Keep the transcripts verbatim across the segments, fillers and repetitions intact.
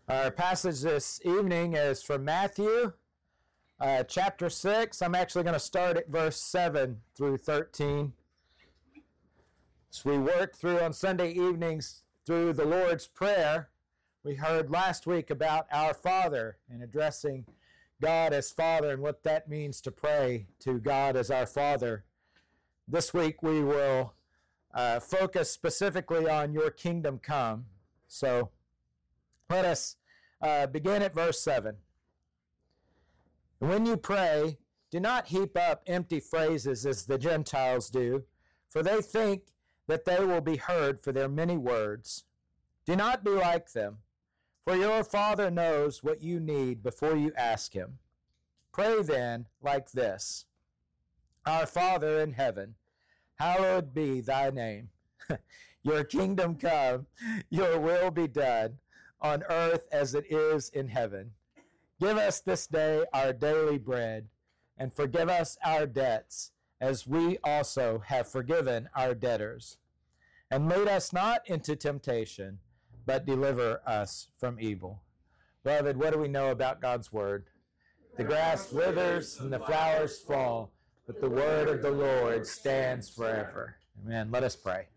Our passage this evening is from Matthew uh, chapter six. I'm actually going to start at verse seven through thirteen. As we work through on Sunday evenings through the Lord's Prayer, we heard last week about our Father and addressing God as Father and what that means to pray to God as our Father. This week we will uh, focus specifically on your kingdom come. So let us uh, begin at verse seven. When you pray, do not heap up empty phrases as the Gentiles do, for they think that they will be heard for their many words. Do not be like them, for your Father knows what you need before you ask Him. Pray then like this: Our Father in heaven, hallowed be thy name. Your kingdom come, your will be done, on earth as it is in heaven. Give us this day our daily bread, and forgive us our debts, as we also have forgiven our debtors. And lead us not into temptation, but deliver us from evil. Beloved, what do we know about God's word? The grass withers and the flowers fall, but the word of the Lord stands forever. Amen. Let us pray.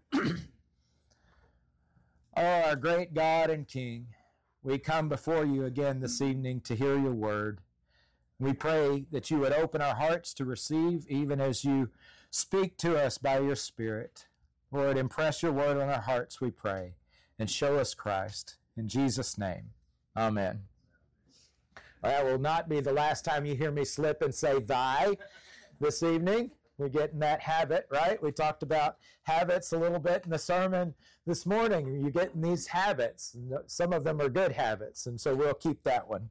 Oh, our great God and King, we come before you again this evening to hear your word. We pray that you would open our hearts to receive, even as you speak to us by your Spirit. Lord, impress your word on our hearts, we pray, and show us Christ. In Jesus' name, amen. That will not be the last time you hear me slip and say thy this evening. We're getting that habit, right? We talked about habits a little bit in the sermon this morning. You're getting these habits. Some of them are good habits, and so we'll keep that one.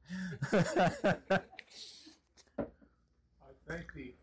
I thank thee.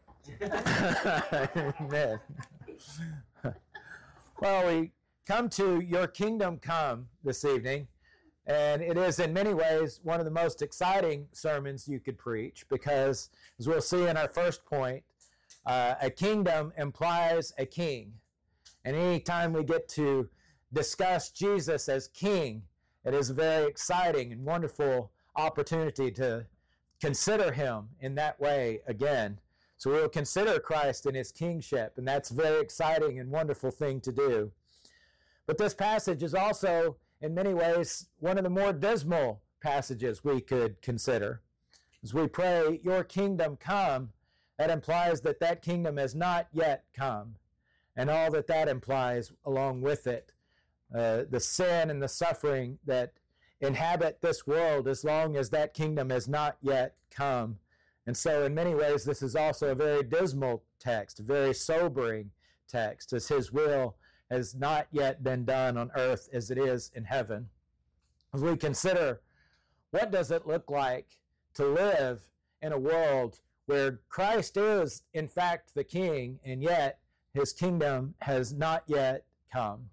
Amen. Well, we come to Your Kingdom Come this evening, and it is in many ways one of the most exciting sermons you could preach because, as we'll see in our first point, Uh, a kingdom implies a king. And any time we get to discuss Jesus as king, it is a very exciting and wonderful opportunity to consider him in that way again. So we'll consider Christ in his kingship, and that's a very exciting and wonderful thing to do. But this passage is also, in many ways, one of the more dismal passages we could consider. As we pray, your kingdom come, that implies that that kingdom has not yet come, and all that that implies along with it, uh, the sin and the suffering that inhabit this world as long as that kingdom has not yet come. And so in many ways this is also a very dismal text, a very sobering text, as his will has not yet been done on earth as it is in heaven. As we consider, what does it look like to live in a world where Christ is, in fact, the king, and yet his kingdom has not yet come?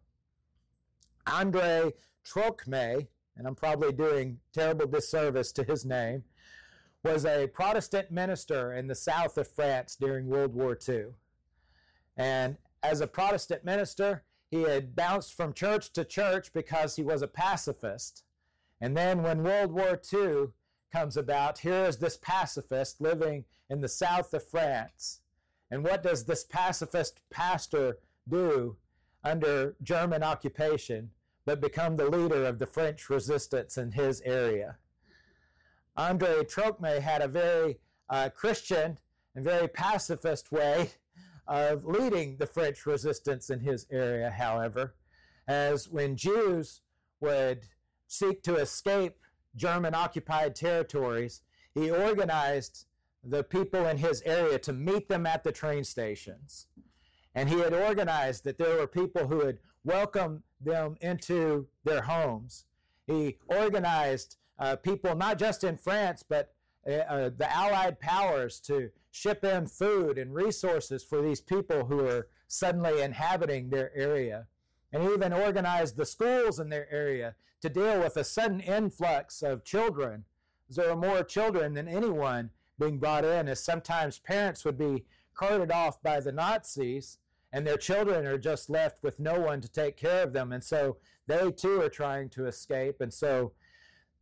Andre Trocmé, and I'm probably doing terrible disservice to his name, was a Protestant minister in the south of France during World War Two. And as a Protestant minister, he had bounced from church to church because he was a pacifist. And then when World War Two comes about, here is this pacifist living in the south of France. And what does this pacifist pastor do under German occupation but become the leader of the French resistance in his area? Andre Trocmé had a very uh, Christian and very pacifist way of leading the French resistance in his area, however, as when Jews would seek to escape German-occupied territories, he organized the people in his area to meet them at the train stations. And he had organized that there were people who would welcome them into their homes. He organized uh, people not just in France, but uh, uh, the Allied powers to ship in food and resources for these people who are suddenly inhabiting their area. And he even organized the schools in their area to deal with a sudden influx of children. There were more children than anyone being brought in, as sometimes parents would be carted off by the Nazis, and their children are just left with no one to take care of them. And so they too are trying to escape. And so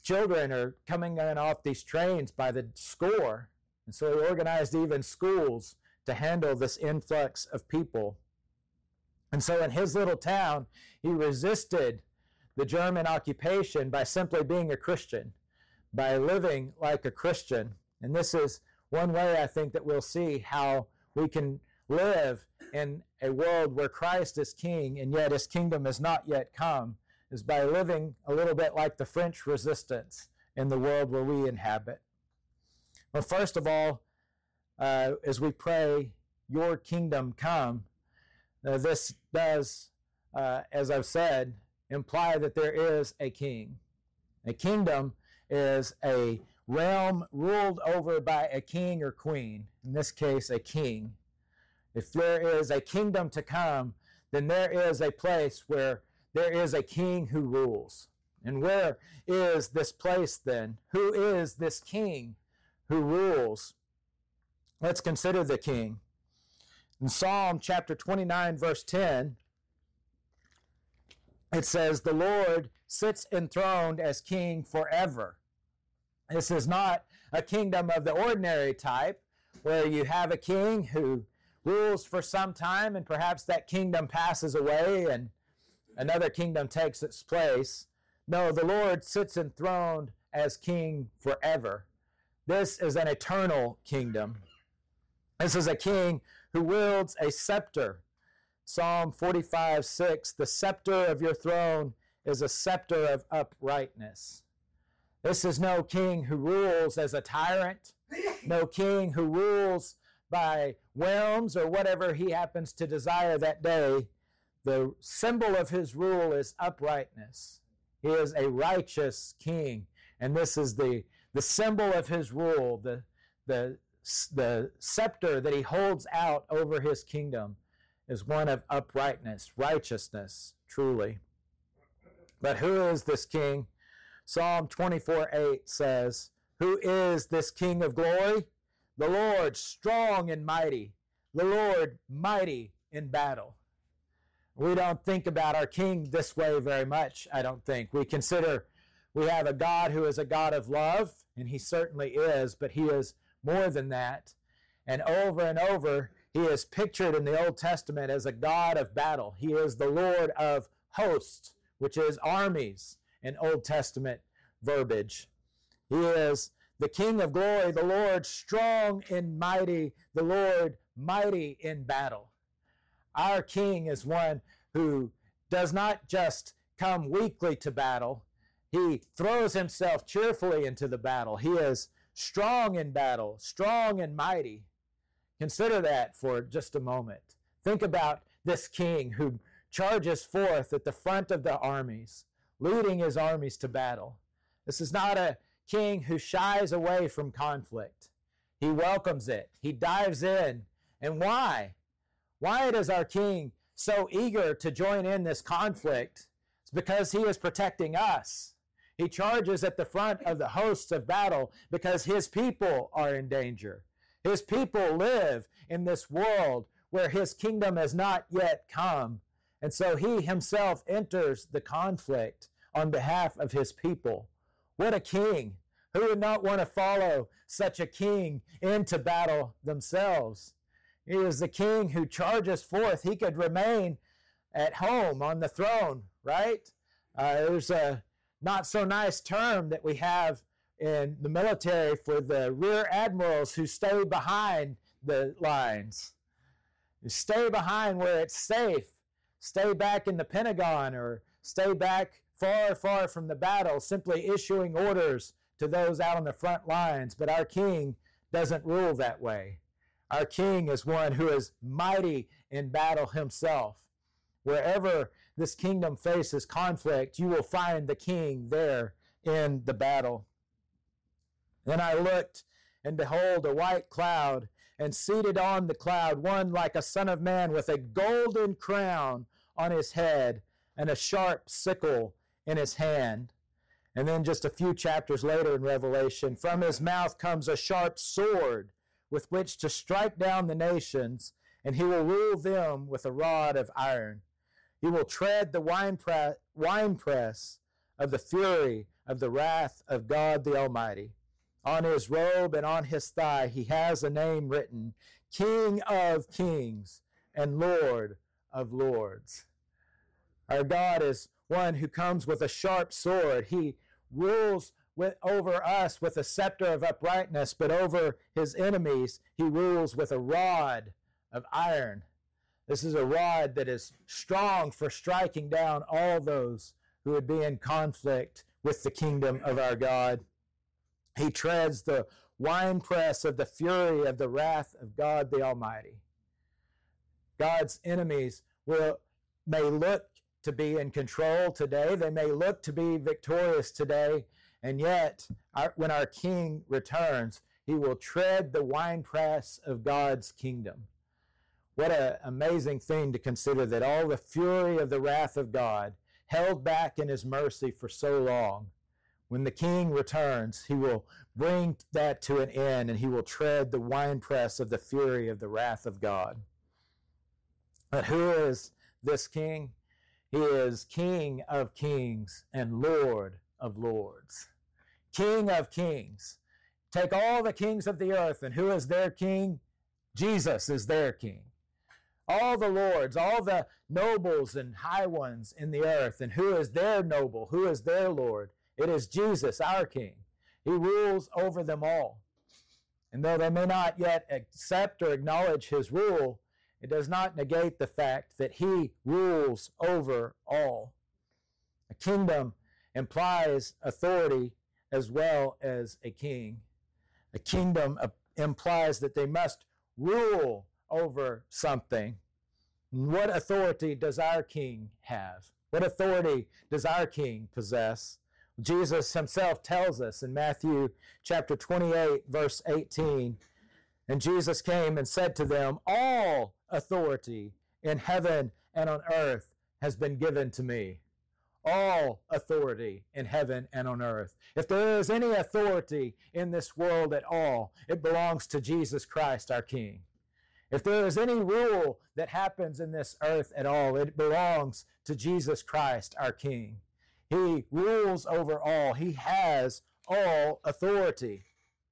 children are coming in off these trains by the score. And so he organized even schools to handle this influx of people. And so in his little town, he resisted the German occupation by simply being a Christian, by living like a Christian. And this is one way I think that we'll see how we can live in a world where Christ is king and yet his kingdom has not yet come, is by living a little bit like the French resistance in the world where we inhabit. Well, first of all, uh, as we pray, your kingdom come, uh, this does, uh, as I've said, imply that there is a king. A kingdom is a realm ruled over by a king or queen, in this case, a king. If there is a kingdom to come, then there is a place where there is a king who rules. And where is this place then? Who is this king who rules? Let's consider the king. In Psalm chapter twenty-nine, verse ten, it says, "The Lord sits enthroned as king forever." This is not a kingdom of the ordinary type, where you have a king who rules for some time and perhaps that kingdom passes away and another kingdom takes its place. No, the Lord sits enthroned as king forever. This is an eternal kingdom. This is a king who wields a scepter. Psalm forty-five, six, "The scepter of your throne is a scepter of uprightness." This is no king who rules as a tyrant, no king who rules by whims or whatever he happens to desire that day. The symbol of his rule is uprightness. He is a righteous king, and this is the, the symbol of his rule, the, the, the scepter that he holds out over his kingdom is one of uprightness, righteousness, truly. But who is this king? Psalm twenty-four, eight says, "Who is this King of glory? The Lord strong and mighty, the Lord mighty in battle." We don't think about our king this way very much, I don't think. We consider we have a God who is a God of love, and he certainly is, but he is more than that. And over and over, he is pictured in the Old Testament as a God of battle. He is the Lord of hosts, which is armies in Old Testament verbiage. He is the King of glory, the Lord strong and mighty, the Lord mighty in battle. Our King is one who does not just come weakly to battle. He throws himself cheerfully into the battle. He is strong in battle, strong and mighty. Consider that for just a moment. Think about this king who charges forth at the front of the armies, leading his armies to battle. This is not a king who shies away from conflict. He welcomes it. He dives in. And why? Why is our king so eager to join in this conflict? It's because he is protecting us. He charges at the front of the hosts of battle because his people are in danger. His people live in this world where his kingdom has not yet come. And so he himself enters the conflict on behalf of his people. What a king! Who would not want to follow such a king into battle themselves? He is the king who charges forth. He could remain at home on the throne, right? Uh, there's a not so nice term that we have in the military for the rear admirals who stay behind the lines. You stay behind where it's safe. Stay back in the Pentagon or stay back far, far from the battle, simply issuing orders to those out on the front lines. But our king doesn't rule that way. Our king is one who is mighty in battle himself. Wherever this kingdom faces conflict, you will find the king there in the battle. Then I looked, and behold, a white cloud, and seated on the cloud, one like a son of man, with a golden crown on his head, and a sharp sickle in his hand. And then just a few chapters later in Revelation, from his mouth comes a sharp sword, with which to strike down the nations, and he will rule them with a rod of iron. He will tread the winepress of the fury of the wrath of God the Almighty. On his robe and on his thigh he has a name written, King of Kings and Lord of Lords. Our God is one who comes with a sharp sword. He rules with, over us with a scepter of uprightness, but over his enemies he rules with a rod of iron. This is a rod that is strong for striking down all those who would be in conflict with the kingdom of our God. He treads the winepress of the fury of the wrath of God the Almighty. God's enemies will may look to be in control today. They may look to be victorious today. And yet, our, when our King returns, he will tread the winepress of God's kingdom. What an amazing thing to consider, that all the fury of the wrath of God, held back in his mercy for so long, when the King returns, he will bring that to an end, and he will tread the winepress of the fury of the wrath of God. But who is this King? He is King of Kings and Lord of Lords. King of Kings. Take all the kings of the earth, and who is their king? Jesus is their king. All the lords, all the nobles and high ones in the earth, and who is their noble? Who is their Lord? It is Jesus, our King. He rules over them all. And though they may not yet accept or acknowledge his rule, it does not negate the fact that he rules over all. A kingdom implies authority as well as a king. A kingdom implies that they must rule over something. What authority does our King have? What authority does our King possess? Jesus himself tells us in Matthew chapter twenty-eight, verse eighteen, and Jesus came and said to them, all authority in heaven and on earth has been given to me. All authority in heaven and on earth. If there is any authority in this world at all, it belongs to Jesus Christ, our King. If there is any rule that happens in this earth at all, it belongs to Jesus Christ, our King. He rules over all. He has all authority.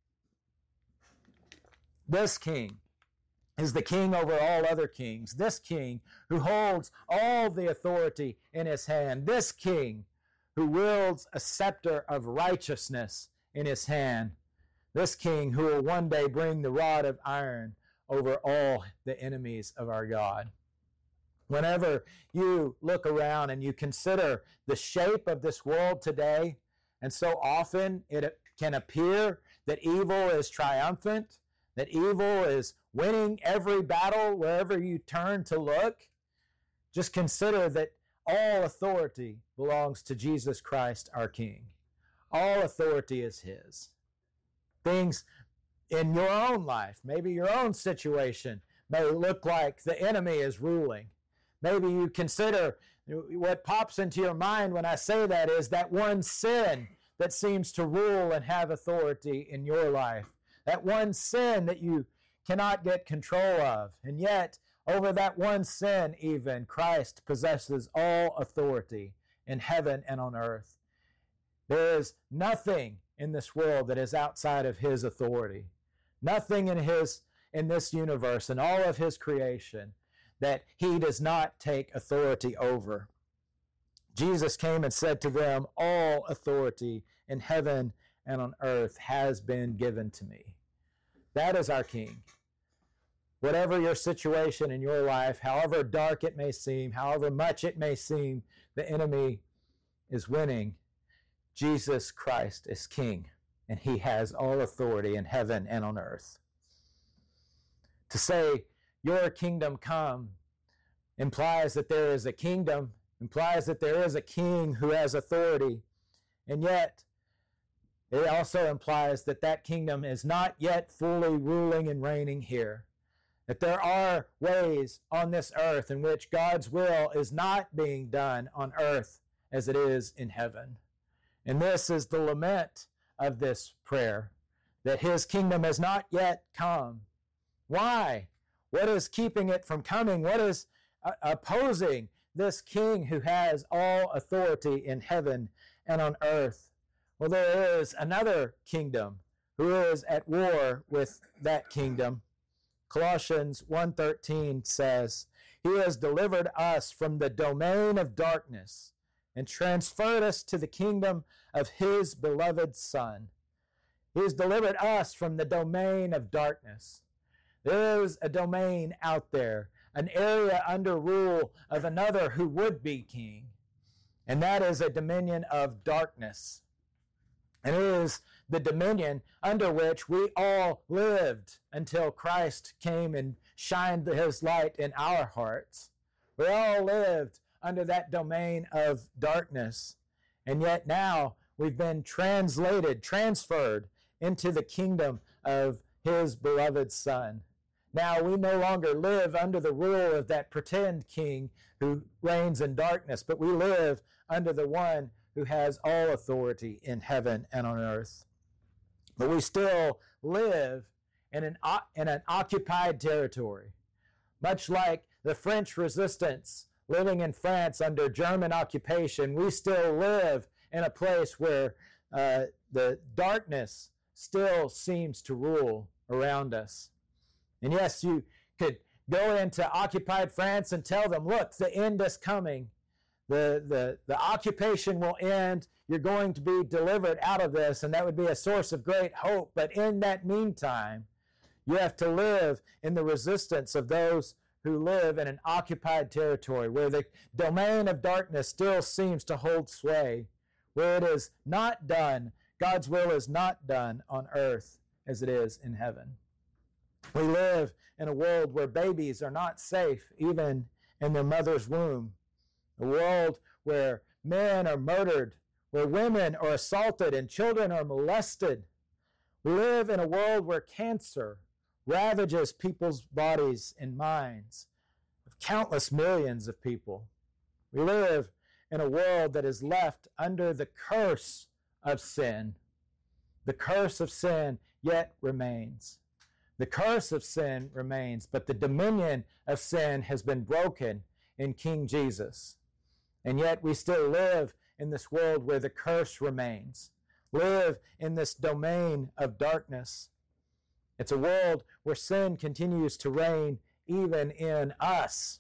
This King is the King over all other kings. This King who holds all the authority in his hand. This King who wields a scepter of righteousness in his hand. This King who will one day bring the rod of iron over all the enemies of our God. Whenever you look around and you consider the shape of this world today, and so often it can appear that evil is triumphant, that evil is winning every battle wherever you turn to look, just consider that all authority belongs to Jesus Christ, our King. All authority is his. Things in your own life, maybe your own situation, may look like the enemy is ruling. Maybe you consider, what pops into your mind when I say that is that one sin that seems to rule and have authority in your life. That one sin that you cannot get control of. And yet, over that one sin even, Christ possesses all authority in heaven and on earth. There is nothing in this world that is outside of his authority. Nothing in his in this universe and all of his creation that he does not take authority over. Jesus came and said to them, all authority in heaven and on earth has been given to me. That is our King. Whatever your situation in your life, however dark it may seem, however much it may seem, the enemy is winning. Jesus Christ is King, and he has all authority in heaven and on earth. To say, your kingdom come, implies that there is a kingdom, implies that there is a king who has authority, and yet it also implies that that kingdom is not yet fully ruling and reigning here. That there are ways on this earth in which God's will is not being done on earth as it is in heaven. And this is the lament of this prayer, that his kingdom has not yet come. Why? What is keeping it from coming? What is uh, opposing this King who has all authority in heaven and on earth. Well, there is another kingdom who is at war with that kingdom. Colossians one thirteen says, He has delivered us from the domain of darkness and transferred us to the kingdom of His beloved Son. He has delivered us from the domain of darkness. There is a domain out there, an area under rule of another who would be king, and that is a dominion of darkness. And it is the dominion under which we all lived until Christ came and shined His light in our hearts. We all lived under that domain of darkness, and yet now we've been translated, transferred into the kingdom of His beloved Son. Now we no longer live under the rule of that pretend king who reigns in darkness, but we live under the one who has all authority in heaven and on earth. But we still live in an, in an occupied territory, much like the French resistance living in France under German occupation. We still live in a place where uh, the darkness still seems to rule around us. And yes, you could go into occupied France and tell them, look, the end is coming. The, the, the occupation will end. You're going to be delivered out of this, and that would be a source of great hope. But in that meantime, you have to live in the resistance of those who live in an occupied territory where the domain of darkness still seems to hold sway, where it is not done, God's will is not done on earth as it is in heaven. We live in a world where babies are not safe, even in their mother's womb. A world where men are murdered, where women are assaulted and children are molested. We live in a world where cancer ravages people's bodies and minds, of countless millions of people. We live in a world that is left under the curse of sin. The curse of sin yet remains. The curse of sin remains, but the dominion of sin has been broken in King Jesus. And yet we still live in this world where the curse remains, live in this domain of darkness. It's a world where sin continues to reign even in us.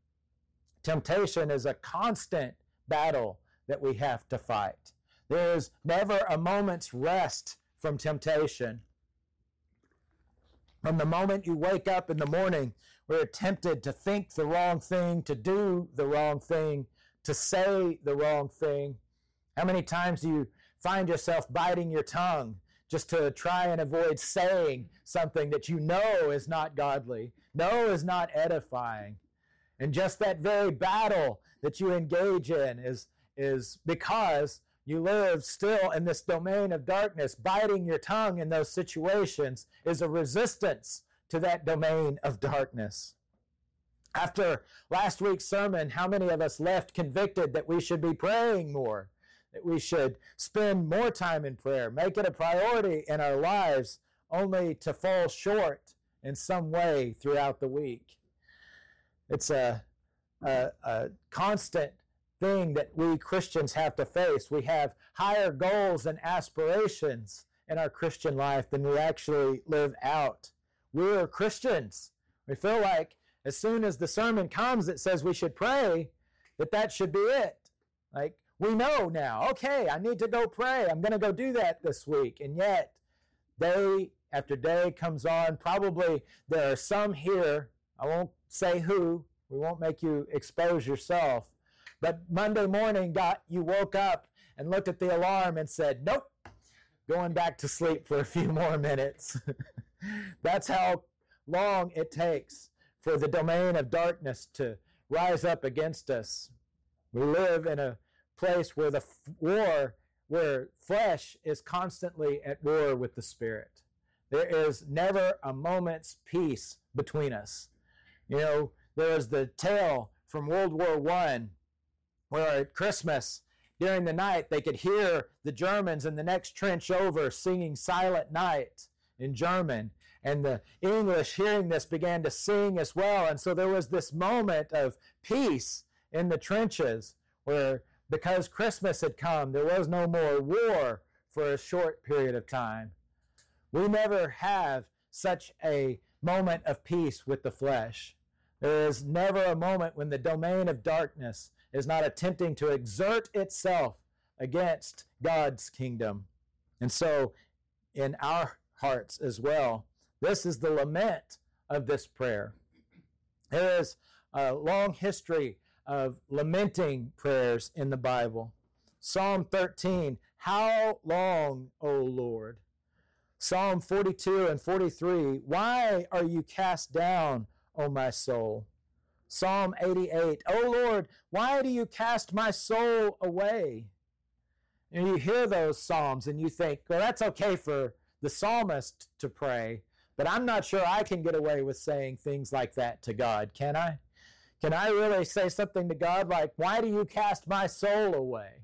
Temptation is a constant battle that we have to fight. There is never a moment's rest from temptation. From the moment you wake up in the morning, we're tempted to think the wrong thing, to do the wrong thing, to say the wrong thing. How many times do you find yourself biting your tongue just to try and avoid saying something that you know is not godly, know is not edifying? And just that very battle that you engage in is, is because you live still in this domain of darkness. Biting your tongue in those situations is a resistance to that domain of darkness. After last week's sermon, how many of us left convicted that we should be praying more, that we should spend more time in prayer, make it a priority in our lives, only to fall short in some way throughout the week? It's a, a, a constant thing that we Christians have to face. We have higher goals and aspirations in our Christian life than we actually live out. We're Christians. We feel like as soon as the sermon comes that says we should pray, that that should be it. Like, we know now, okay, I need to go pray. I'm going to go do that this week. And yet, day after day comes on. Probably there are some here, I won't say who, we won't make you expose yourself, but Monday morning got you woke up and looked at the alarm and said, nope, going back to sleep for a few more minutes. That's how long it takes for the domain of darkness to rise up against us. We live in a place where the f- war, where flesh is constantly at war with the spirit. There is never a moment's peace between us. You know, there is the tale from World War One, where at Christmas, during the night, they could hear the Germans in the next trench over singing Silent Night in German. And the English, hearing this, began to sing as well. And so there was this moment of peace in the trenches where because Christmas had come, there was no more war for a short period of time. We never have such a moment of peace with the flesh. There is never a moment when the domain of darkness is not attempting to exert itself against God's kingdom. And so in our hearts as well, this is the lament of this prayer. There is a long history of lamenting prayers in the Bible. Psalm thirteen, how long, O Lord? Psalm forty-two and forty-three, why are you cast down, O my soul? Psalm eighty-eight, O Lord, why do you cast my soul away? And you hear those psalms and you think, well, that's okay for the psalmist to pray, but I'm not sure I can get away with saying things like that to God, can I? Can I really say something to God like, why do you cast my soul away?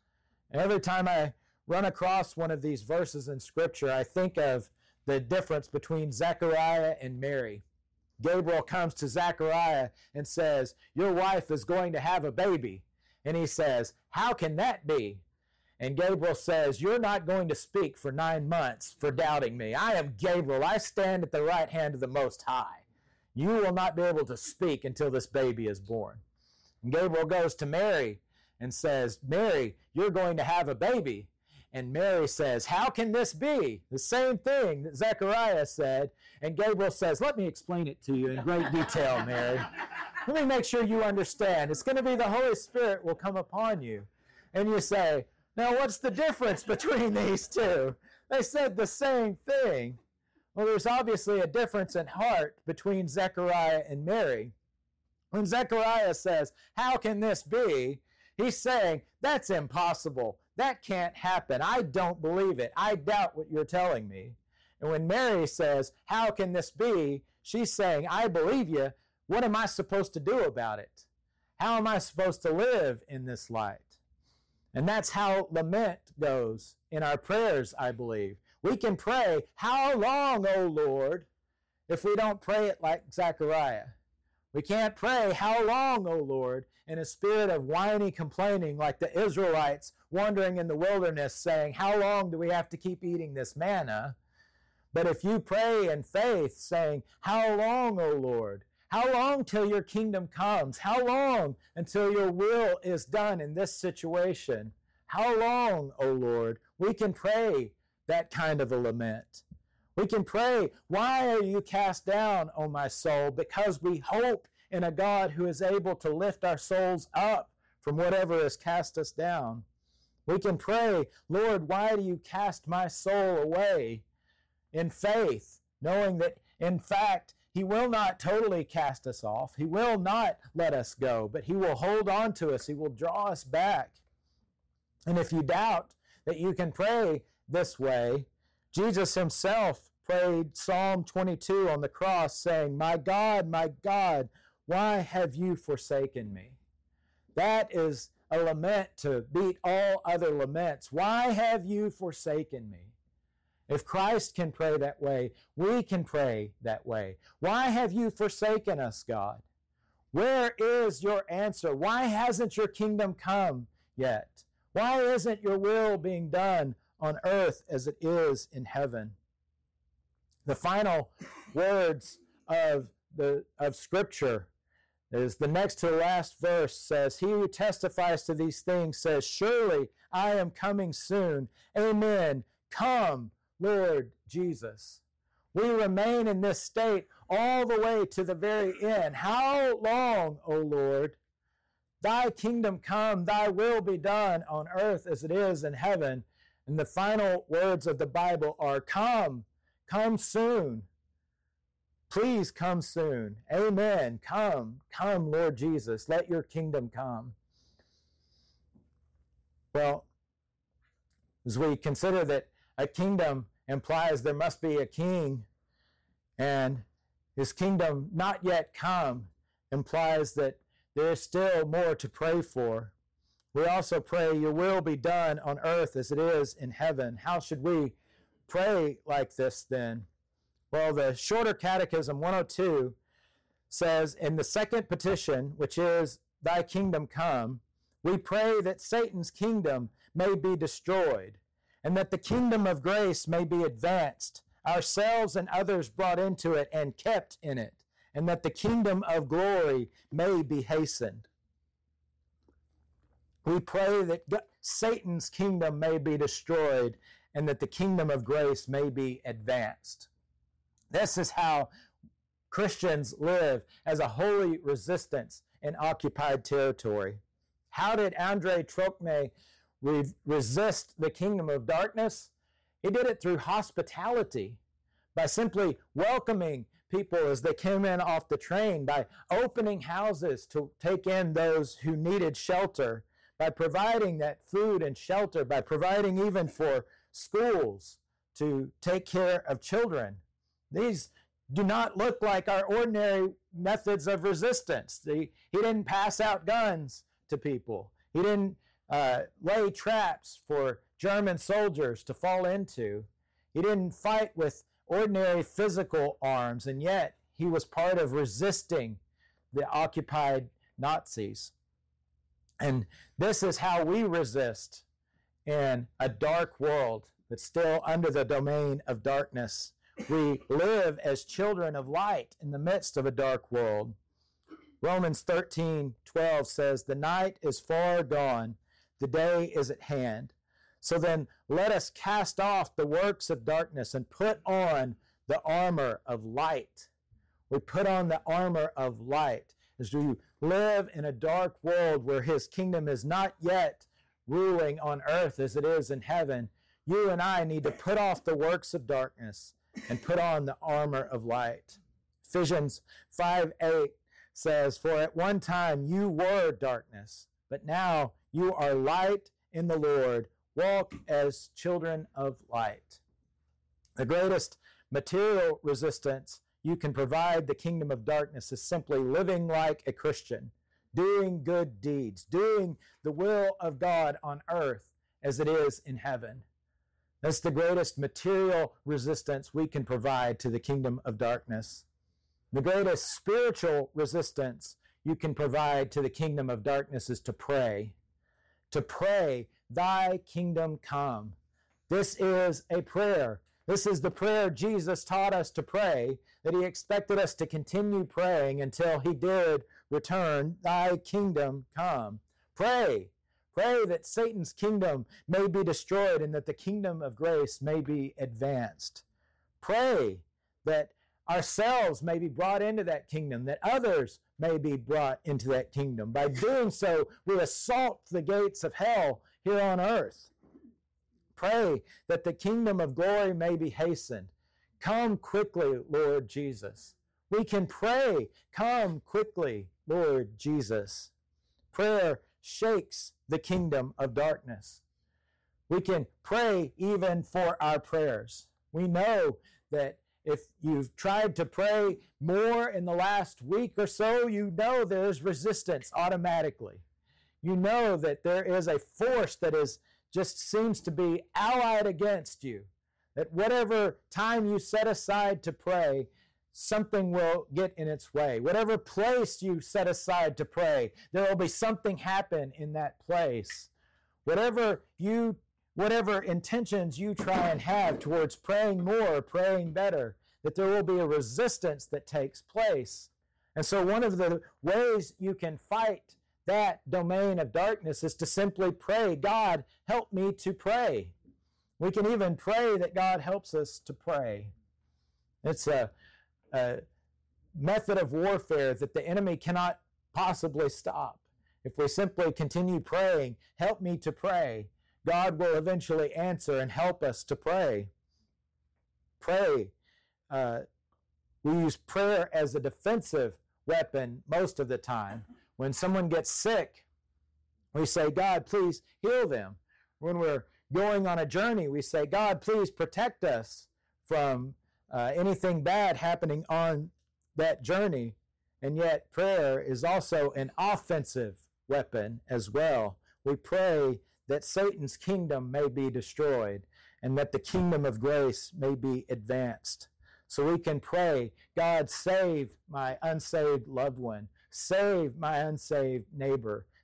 And every time I run across one of these verses in Scripture, I think of the difference between Zechariah and Mary. Gabriel comes to Zechariah and says, your wife is going to have a baby. And he says, how can that be? And Gabriel says, you're not going to speak for nine months for doubting me. I am Gabriel. I stand at the right hand of the Most High. You will not be able to speak until this baby is born. And Gabriel goes to Mary and says, Mary, you're going to have a baby. And Mary says, how can this be? The same thing that Zechariah said. And Gabriel says, let me explain it to you in great detail, Mary. Let me make sure you understand. It's going to be the Holy Spirit will come upon you. And you say, now what's the difference between these two? They said the same thing. Well, there's obviously a difference in heart between Zechariah and Mary. When Zechariah says, how can this be? He's saying, that's impossible. That can't happen. I don't believe it. I doubt what you're telling me. And when Mary says, how can this be? She's saying, I believe you. What am I supposed to do about it? How am I supposed to live in this light? And that's how lament goes in our prayers, I believe. We can pray, how long, O Lord, if we don't pray it like Zechariah. We can't pray, how long, O Lord, in a spirit of whiny complaining like the Israelites wandering in the wilderness saying, how long do we have to keep eating this manna? But if you pray in faith saying, how long, O Lord? How long till your kingdom comes? How long until your will is done in this situation? How long, O Lord? We can pray that kind of a lament. We can pray, why are you cast down, O my soul? Because we hope in a God who is able to lift our souls up from whatever has cast us down. We can pray, Lord, why do you cast my soul away? In faith, knowing that, in fact, he will not totally cast us off. He will not let us go, but he will hold on to us. He will draw us back. And if you doubt that you can pray this way, Jesus himself prayed Psalm twenty-two on the cross saying, my God, my God, why have you forsaken me? That is a lament to beat all other laments. Why have you forsaken me? If Christ can pray that way, we can pray that way. Why have you forsaken us, God? Where is your answer? Why hasn't your kingdom come yet? Why isn't your will being done on earth as it is in heaven? The final words of the of Scripture is the next to the last verse says, he who testifies to these things says, surely I am coming soon. Amen. Come, Lord Jesus. We remain in this state all the way to the very end. How long, O Lord? Thy kingdom come, thy will be done on earth as it is in heaven. And the final words of the Bible are, come, come soon. Please come soon. Amen. Come, come, Lord Jesus. Let your kingdom come. Well, as we consider that a kingdom implies there must be a king, and his kingdom not yet come implies that there is still more to pray for. We also pray, your will be done on earth as it is in heaven. How should we pray like this then? Well, the Shorter Catechism one oh two says, in the second petition, which is, thy kingdom come, We pray that Satan's kingdom may be destroyed, and that the kingdom of grace may be advanced, ourselves and others brought into it and kept in it, and that the kingdom of glory may be hastened. We pray that Satan's kingdom may be destroyed, and that the kingdom of grace may be advanced. This is how Christians live, as a holy resistance in occupied territory. How did Andrei Trochne re- resist the kingdom of darkness? He did it through hospitality, by simply welcoming people as they came in off the train, by opening houses to take in those who needed shelter, by providing that food and shelter, by providing even for schools to take care of children. These do not look like our ordinary methods of resistance. The, he didn't pass out guns to people. He didn't uh, lay traps for German soldiers to fall into. He didn't fight with ordinary physical arms, and yet he was part of resisting the occupied Nazis. And this is how we resist in a dark world that's still under the domain of darkness. We live as children of light in the midst of a dark world. Romans thirteen twelve says, "The night is far gone, the day is at hand. So then let us cast off the works of darkness and put on the armor of light." We put on the armor of light as we live in a dark world where his kingdom is not yet ruling on earth as it is in heaven. You and I need to put off the works of darkness and put on the armor of light. Ephesians five eight says, "For at one time you were darkness, but now you are light in the Lord. Walk as children of light." The greatest material resistance you can provide the kingdom of darkness is simply living like a Christian, doing good deeds, doing the will of God on earth as it is in heaven. That's the greatest material resistance we can provide to the kingdom of darkness. The greatest spiritual resistance you can provide to the kingdom of darkness is to pray. To pray, "Thy kingdom come." This is a prayer. This is the prayer Jesus taught us to pray, that he expected us to continue praying until he did return. "Thy kingdom come." Pray. Pray that Satan's kingdom may be destroyed and that the kingdom of grace may be advanced. Pray that ourselves may be brought into that kingdom, that others may be brought into that kingdom. By doing so, we assault the gates of hell here on earth. Pray that the kingdom of glory may be hastened. Come quickly, Lord Jesus. We can pray, "Come quickly, Lord Jesus." Prayer shakes the kingdom of darkness. We can pray even for our prayers. We know that if you've tried to pray more in the last week or so, you know there's resistance automatically. You know that there is a force that is just seems to be allied against you. That whatever time you set aside to pray, something will get in its way. Whatever place you set aside to pray, there will be something happen in that place. Whatever you whatever intentions you try and have towards praying more, praying better, that there will be a resistance that takes place. And so one of the ways you can fight that domain of darkness is to simply pray, "God, help me to pray." We can even pray that God helps us to pray. It's a, a method of warfare that the enemy cannot possibly stop. If we simply continue praying, "Help me to pray," God will eventually answer and help us to pray. Pray. Uh, we use prayer as a defensive weapon most of the time. When someone gets sick, we say, "God, please heal them." When we're going on a journey, we say, "God, please protect us from uh, anything bad happening on that journey." And yet prayer is also an offensive weapon as well. We pray that Satan's kingdom may be destroyed and that the kingdom of grace may be advanced. So we can pray, "God, save my unsaved loved one. Save my unsaved neighbor.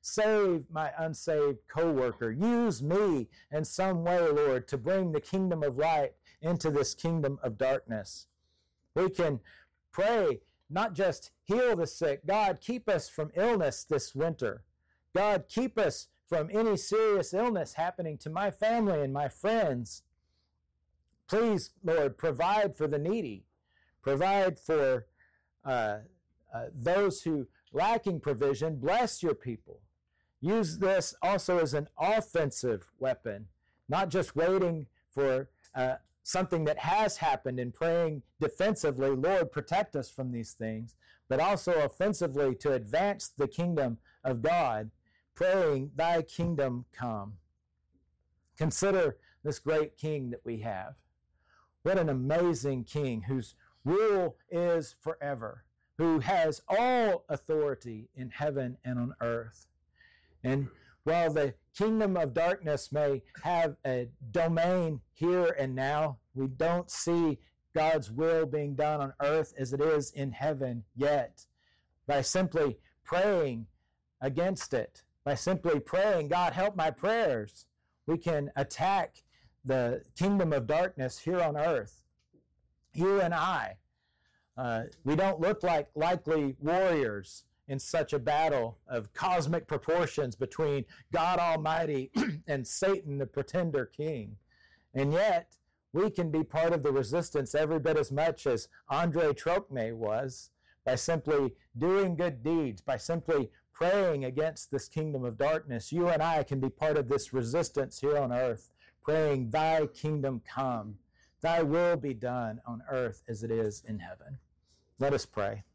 Save my unsaved coworker. Use me in some way, Lord, to bring the kingdom of light into this kingdom of darkness. We can pray, not just heal the sick. God, keep us from illness this winter. God, keep us from any serious illness happening to my family and my friends. Please, Lord, provide for the needy. Provide for uh, uh, those who lacking provision. Bless your people. Use this also as an offensive weapon, not just waiting for uh, something that has happened and praying defensively, Lord, protect us from these things, but also offensively to advance the kingdom of God, praying, thy kingdom come. Consider this great king that we have. What an amazing king whose rule is forever, who has all authority in heaven and on earth. And while the kingdom of darkness may have a domain here and now, we don't see God's will being done on earth as it is in heaven yet. By simply praying against it, by simply praying, God, help my prayers, we can attack the kingdom of darkness here on earth. You and I, uh, we don't look like likely warriors in such a battle of cosmic proportions between God Almighty and Satan, the pretender king. And yet, we can be part of the resistance every bit as much as Andre Trocmé was, by simply doing good deeds, by simply praying against this kingdom of darkness. You and I can be part of this resistance here on earth, praying, thy kingdom come, thy will be done on earth as it is in heaven. Let us pray.